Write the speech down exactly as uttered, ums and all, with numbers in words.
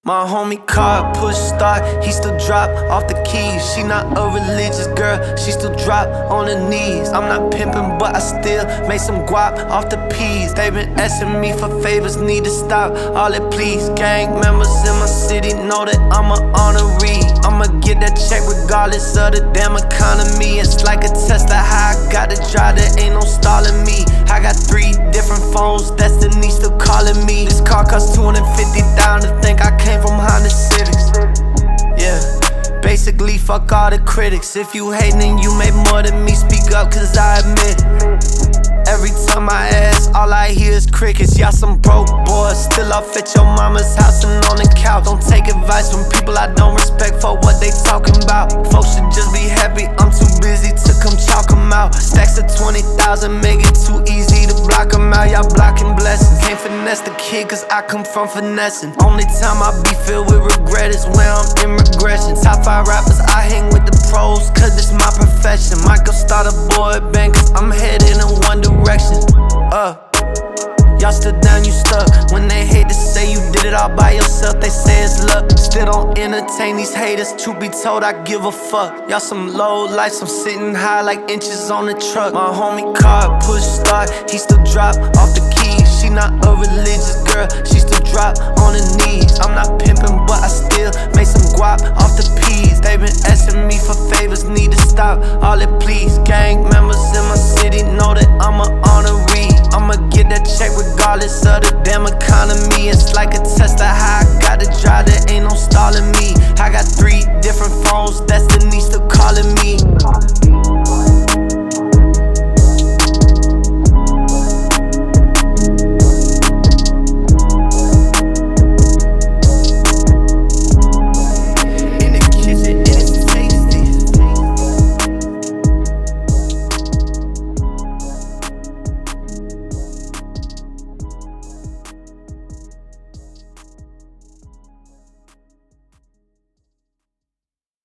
My homie car push start, he still drop off the keys. She not a religious girl, she still drop on her knees. I'm not pimping, but I still made some guap off the peas. They been asking me for favors, need to stop all it please. Gang members in my city know that I'm an honoree. I'ma get that check regardless of the damn economy. It's like a test of how I got to drive, there ain't no stalling me. I got three different phones, Destiny still calling me. This car costs two hundred fifty thousand dollars, think I can't from Honda Civics. Yeah, basically fuck all the critics. If you hatin' and you make more than me, speak up cause I admit it. Every time I ask, all I hear is crickets. Y'all some broke boys, still off at your mama's house and on the couch. Don't take advice from people I don't respect for what they talking about. Folks should just be happy I'm too busy to come chalk them out. Stacks of twenty thousand make it too easy to block them out. Y'all blocking blessings, can't finesse the kid cause I come from finessing. Only time I be filled with regret is when I'm in regression. Top five rappers, I hang with the pros cause this my profession. Michael start a boy band cause I'm heading in one direction. Uh, y'all still down, you stuck. When they hate to say you did it all by yourself, they say it's luck. Still don't entertain these haters, truth be told, I give a fuck. Y'all some low lights, I'm sitting high like inches on the truck. My homie car push start, he still drop off the keys. She not a religious girl, she still drop on her knees. I'm not pimping, but I still made some guap off the peas. They been asking me for favors, need to stop all it please. Gang members in my city know that I'm an honoree. I'ma get that check regardless of the damn economy. It's like a test of how